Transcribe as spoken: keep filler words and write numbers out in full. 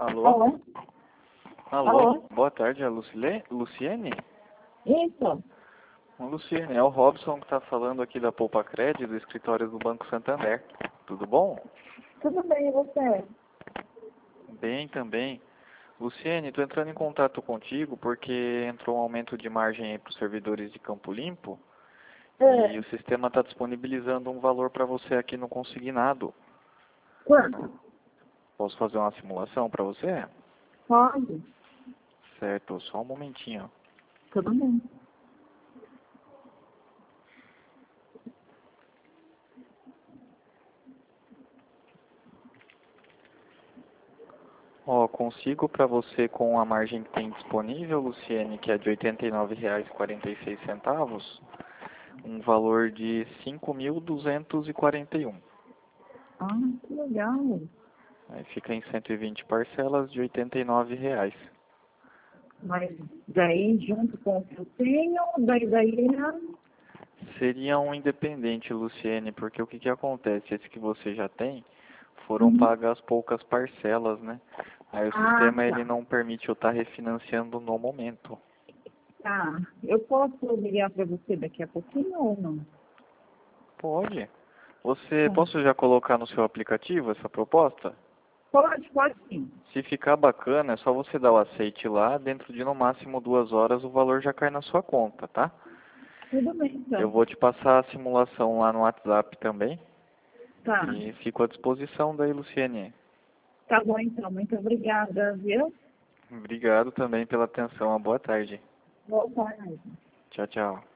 Alô? Alô? Alô? Alô? Boa tarde, é a Lucile... Luciene? Isso. Ô, Luciene, é o Robson que está falando aqui da Poupa Cred, do escritório do Banco Santander. Tudo bom? Tudo bem, e você? Bem também. Luciene, estou entrando em contato contigo porque entrou um aumento de margem aí para os servidores de Campo Limpo e É. o sistema está disponibilizando um valor para você aqui no consignado. Quanto? Posso fazer uma simulação para você? Pode. Certo, só um momentinho. Tudo bem. Ó, consigo para você com a margem que tem disponível, Luciene, que é de oitenta e nove reais e quarenta e seis centavos, um valor de cinco mil duzentos e quarenta e um. Ah, que legal. Aí fica em cento e vinte parcelas de oitenta e nove reais. Mas daí, junto com o que eu tenho, daí, daí, Seria um independente, Luciene, porque o que que acontece? Esse que você já tem, foram uhum. pagas poucas parcelas, né? Aí o Ah, sistema ele tá. não permite eu estar refinanciando no momento. Tá. Eu posso ligar para você daqui a pouquinho ou não? Pode. Você, Tá. posso já colocar no seu aplicativo essa proposta? Pode, pode sim. Se ficar bacana, é só você dar o aceite lá, dentro de no máximo duas horas o valor já cai na sua conta, tá? Tudo bem, Eu então. vou te passar a simulação lá no WhatsApp também Tá. e fico à disposição daí, Luciene. Tá bom, então. Muito obrigada, viu? Obrigado também pela atenção, uma boa tarde. Boa tarde. Tchau, tchau.